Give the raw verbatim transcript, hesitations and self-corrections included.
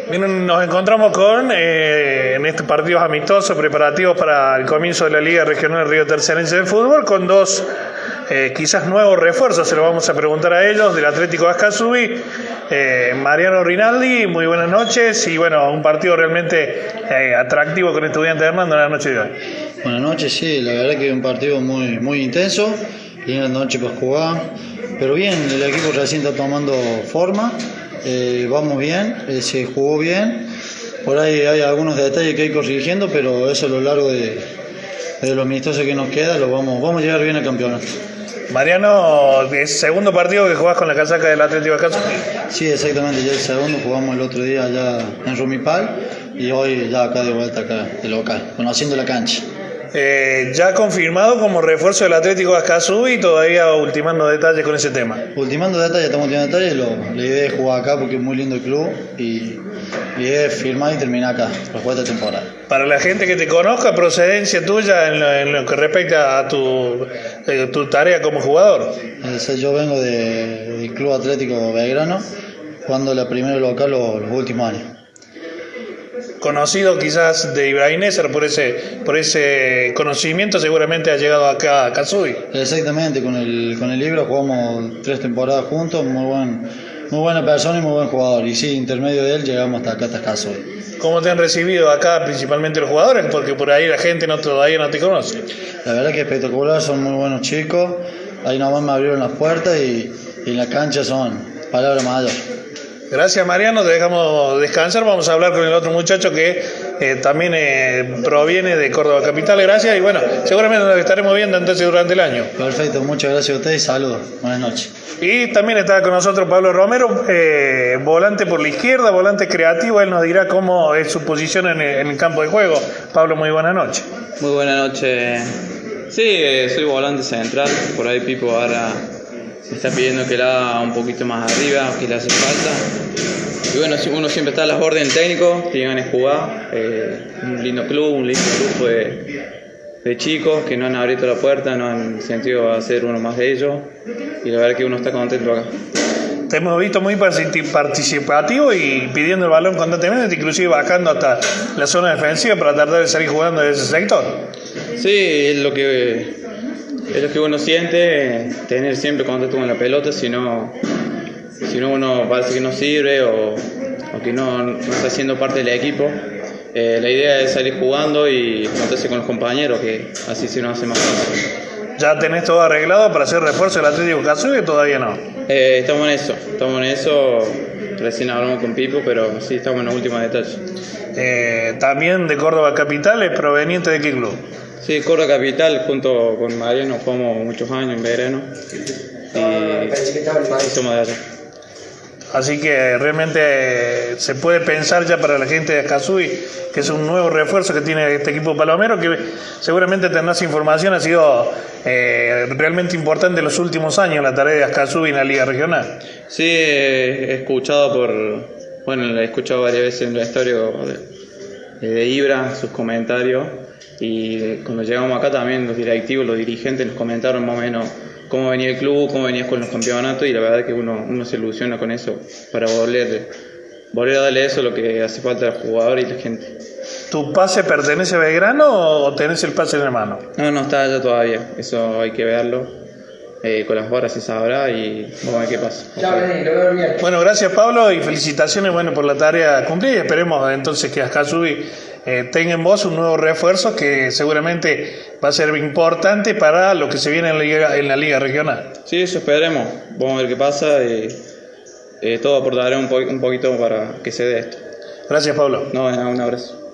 Bien, nos encontramos con, eh, en estos partidos amistosos preparativos para el comienzo de la Liga Regional Río Tercerense de Fútbol, con dos eh, quizás nuevos refuerzos, se lo vamos a preguntar a ellos, del Atlético Ascasubi, eh, Mariano Rinaldi, muy buenas noches, y bueno, un partido realmente eh, atractivo con Estudiantes de Hernando en la noche de hoy. Buenas noches, sí, la verdad que es un partido muy, muy intenso, linda noche para jugar, pero bien, el equipo recién está tomando forma. Eh, vamos bien, eh, se jugó bien, por ahí hay algunos detalles que hay corrigiendo, pero eso a lo largo de, de los amistosos que nos queda, lo vamos, vamos a llegar bien al campeonato. Mariano, ¿es segundo partido que jugás con la casaca del Atlético Ascasubi? Sí, exactamente, ya el segundo, jugamos el otro día allá en Rumipal y hoy ya acá de vuelta acá de local, conociendo la cancha. Eh, ya confirmado como refuerzo del Atlético Ascasubi y todavía ultimando detalles con ese tema. Ultimando detalles, estamos ultimando detalles, lo, la idea es jugar acá porque es muy lindo el club y la idea es firmar y terminar acá, la cuarta temporada. Para la gente que te conozca, procedencia tuya en lo, en lo que respecta a tu, eh, tu tarea como jugador. Eh, yo vengo de, del Club Atlético Belgrano, jugando la primera local los, los últimos años. Conocido quizás de Ibrahim Neser por ese, por ese conocimiento, seguramente ha llegado acá a Ascasubi. Exactamente, con el, con el libro jugamos tres temporadas juntos, muy, buen, muy buena persona y muy buen jugador. Y sí, intermedio de él llegamos hasta acá, hasta Ascasubi. ¿Cómo te han recibido acá principalmente los jugadores? Porque por ahí la gente no, todavía no te conoce. La verdad que es espectacular, son muy buenos chicos. Ahí nomás me abrieron las puertas y, y en la cancha son palabras mayores. Gracias, Mariano, te dejamos descansar, vamos a hablar con el otro muchacho que eh, también eh, proviene de Córdoba Capital. Gracias y bueno, seguramente nos estaremos viendo entonces durante el año. Perfecto, muchas gracias a ustedes y saludos, buenas noches. Y también está con nosotros Pablo Romero, eh, volante por la izquierda, volante creativo, él nos dirá cómo es su posición en el, en el campo de juego. Pablo, muy buenas noches. Muy buenas noches. Sí, eh, soy volante central, por ahí Pipo ahora me está pidiendo que la haga un poquito más arriba, que le hace falta. Y bueno, uno siempre está a las órdenes del técnico, tiene ganas de jugar. Eh, un lindo club, un lindo grupo de, de chicos que no han abierto la puerta, no han sentido a ser uno más de ellos. Y la verdad que uno está contento acá. Te hemos visto muy participativo y pidiendo el balón constantemente, inclusive bajando hasta la zona defensiva para tratar de salir jugando de ese sector. Sí, es lo que... Es lo que uno siente, tener siempre contacto con la pelota, si no, si no uno parece que no sirve o, o que no, no está siendo parte del equipo. Eh, la idea es salir jugando y juntarse con los compañeros, que así se nos hace más fácil. ¿Ya tenés todo arreglado para hacer refuerzo del Atlético Ascasubi o todavía no? Eh, estamos en eso, estamos en eso, recién hablamos con Pipo, pero sí estamos en los últimos detalles. Eh, también de Córdoba Capital, ¿es proveniente de qué club? Sí, Córdoba Capital, junto con Mariano, jugamos muchos años en Belgrano y somos de allá. Así que realmente se puede pensar ya para la gente de Ascasubi que es un nuevo refuerzo que tiene este equipo palomero, que seguramente tendrás información, ha sido eh, realmente importante en los últimos años la tarea de Ascasubi en la Liga Regional. Sí, he escuchado por, bueno, lo he escuchado varias veces en el estadio de, de Ibra, sus comentarios. Y cuando llegamos acá también los directivos, los dirigentes nos comentaron más o menos cómo venía el club, cómo venía con los campeonatos y la verdad que uno, uno se ilusiona con eso para volver, volver a darle eso lo que hace falta al jugador y la gente. ¿Tu pase pertenece a Belgrano o tenés el pase en la mano? No, no está allá todavía, eso hay que verlo. Eh, con las horas se sabrá y vamos a ver qué pasa. Bueno, gracias Pablo y felicitaciones bueno, por la tarea cumplida y esperemos entonces que Ascasubi eh, tenga en vos un nuevo refuerzo que seguramente va a ser importante para lo que se viene en la Liga, en la Liga Regional. Sí, eso esperaremos, vamos a ver qué pasa y eh, todo aportará un, po- un poquito para que se dé esto. Gracias Pablo. No, un abrazo.